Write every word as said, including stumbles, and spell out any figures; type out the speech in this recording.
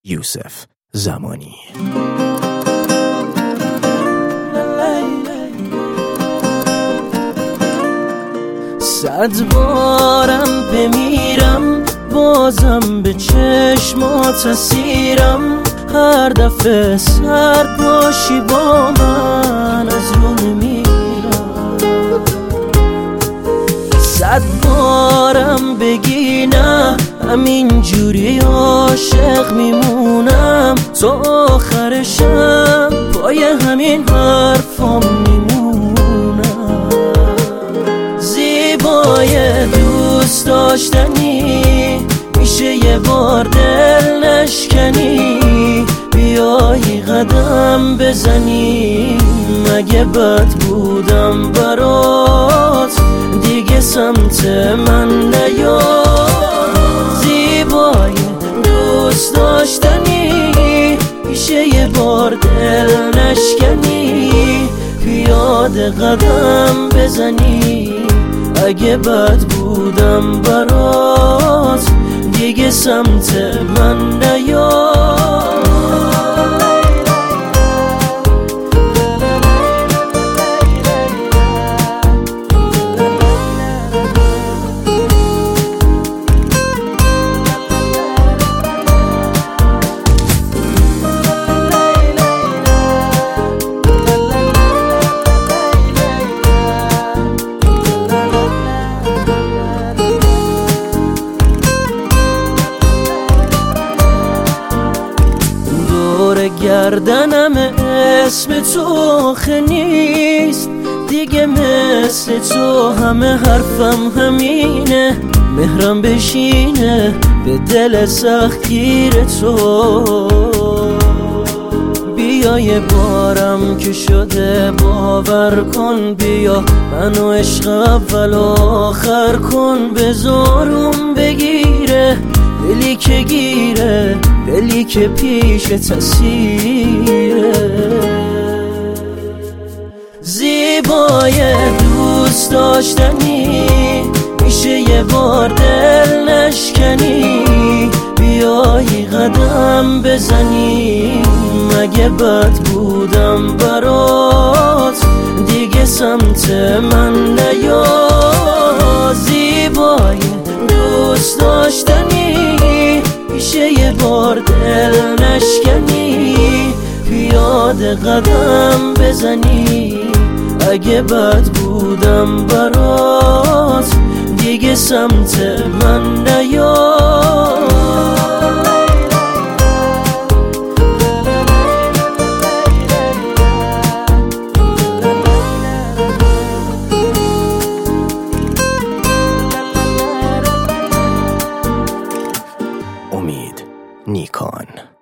یوسف زمانی. صد بارم بمیرم بازم به چشمات اسیرم، هر دفعه سرد باشی با من از رو نمیرم. صد بارم بگی نه همین جوری عاشق میمونم، تا آخرشم پای همین حرفام میمونم. زیبای دوست داشتنی میشه یه بار دل نشکنی، بیایی قدم بزنی. مگه بد بودم برات دیگه سمت من نیا. زیبای دوست داشتنی میشه یه بار دل نشکنی، پیاده قدم بزنی. اگه بد بودم برات دیگه سمت من نیا. گردنم اسم تو آخه نیست دیگه، مثل تو همه حرفم همینه. مهرم بشینه به دل سختگیر تو، بیا یه بارم که شده باور کن. بیا منو عشق اول آخر کن، بذارم بگیره دلی که گیره، دلی که پیش تسیره. زیبای دوست داشتنی میشه یه بار دل نشکنی، بیایی قدم بزنی. مگه بد بودم برات دیگه سمت من نیا. زیبای دوست داشتنی میشه یه بار دل نشکنی، پیاده قدم بزنی. اگه بد بودم برات دیگه سمت من نیا. امید نیکان.